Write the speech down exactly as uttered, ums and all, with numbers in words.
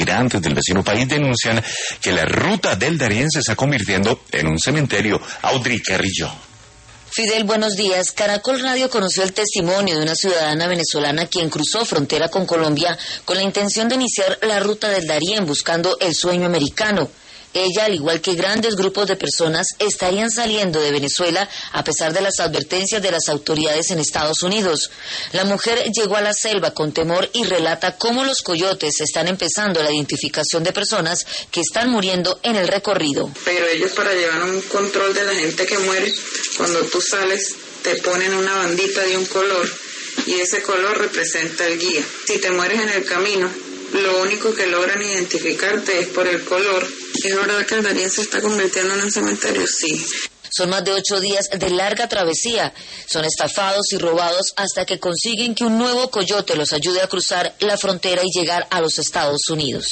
migrantes del vecino país denuncian que la ruta del Darién se está convirtiendo en un cementerio. Audrey Carrillo. Fidel, buenos días. Caracol Radio conoció el testimonio de una ciudadana venezolana quien cruzó frontera con Colombia con la intención de iniciar la ruta del Darién buscando el sueño americano. Ella, al igual que grandes grupos de personas, estarían saliendo de Venezuela a pesar de las advertencias de las autoridades en Estados Unidos. La mujer llegó a la selva con temor y relata cómo los coyotes están empezando la identificación de personas que están muriendo en el recorrido. Pero ellos, para llevar un control de la gente que muere, cuando tú sales te ponen una bandita de un color y ese color representa el guía. Si te mueres en el camino, lo único que logran identificarte es por el color. ¿Es verdad que el Darién se está convirtiendo en un cementerio? Sí. Son más de ocho días de larga travesía. Son estafados y robados hasta que consiguen que un nuevo coyote los ayude a cruzar la frontera y llegar a los Estados Unidos.